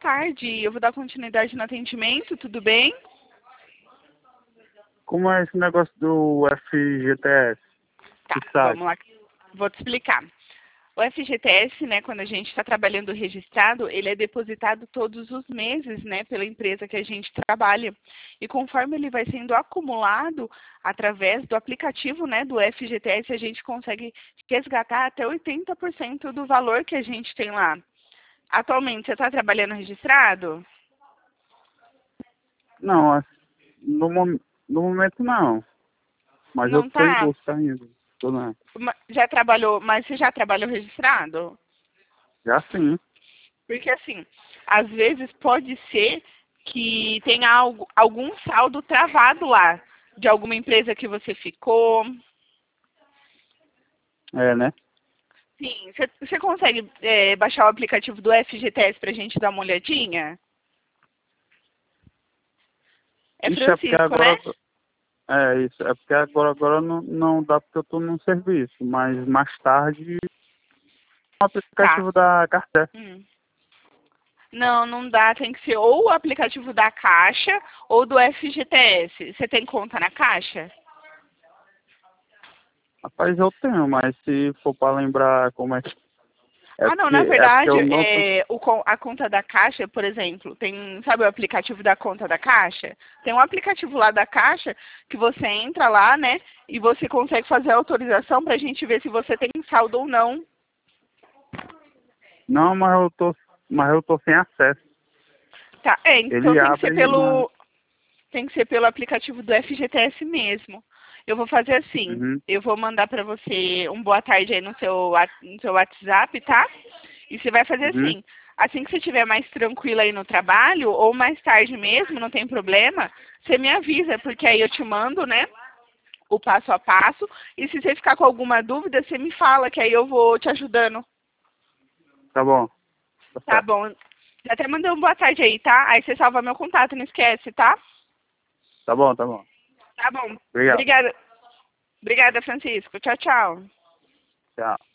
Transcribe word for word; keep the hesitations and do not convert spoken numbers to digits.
tarde. Eu vou dar continuidade no atendimento, tudo bem? Como é esse negócio do F G T S? Tá, Que sabe? vamos lá. Vou te explicar. O F G T S, né, quando a gente está trabalhando registrado, ele é depositado todos os meses, né, pela empresa que a gente trabalha. E conforme ele vai sendo acumulado através do aplicativo, né, do F G T S, a gente consegue resgatar até oitenta por cento do valor que a gente tem lá. Atualmente, você está trabalhando registrado? Não, é- no, mom- no momento não. Mas eu Não tô em tá? busca ainda. Tô não. Ma- Já trabalhou, mas você já trabalhou registrado? Já sim. Porque assim, às vezes pode ser que tenha algo, algum saldo travado lá, de alguma empresa que você ficou. É, né? Sim, você, você consegue é, baixar o aplicativo do F G T S pra gente dar uma olhadinha? É Ixi, é porque Francisco, agora... né? É isso. É porque agora, agora não, não dá porque eu tô num serviço. Mas mais tarde... O Tá. aplicativo da carteira. Hum. Não, não dá. Tem que ser ou o aplicativo da Caixa ou do F G T S. Você tem conta na Caixa? Rapaz, eu tenho, mas se for pra lembrar como é que... É Ah, não, porque, na é porque verdade, eu não tô... é, o, con- a conta da Caixa, por exemplo, tem, sabe o aplicativo da conta da Caixa? Tem um aplicativo lá da Caixa que você entra lá, né, e você consegue fazer a autorização pra gente ver se você tem saldo ou não. Não, mas eu tô... Mas eu tô sem acesso. Tá, é, então Ele tem que ser abre na... pelo, tem que ser pelo aplicativo do F G T S mesmo. Eu vou fazer assim, Uhum, eu vou mandar pra você um boa tarde aí no seu, wa- no seu WhatsApp, tá? E você vai fazer uhum. assim, assim que você estiver mais tranquila aí no trabalho, ou mais tarde mesmo, não tem problema, você me avisa, porque aí eu te mando, né, o passo a passo, e se você ficar com alguma dúvida, você me fala, que aí eu vou te ajudando. Tá bom. Tá Tá certo. bom? Já até mandei um boa tarde aí, tá? Aí você salva meu contato, não esquece, tá? Tá bom, tá bom. Tá bom. Obrigado. Obrigada. Obrigada, Francisco. Tchau, tchau. Tchau.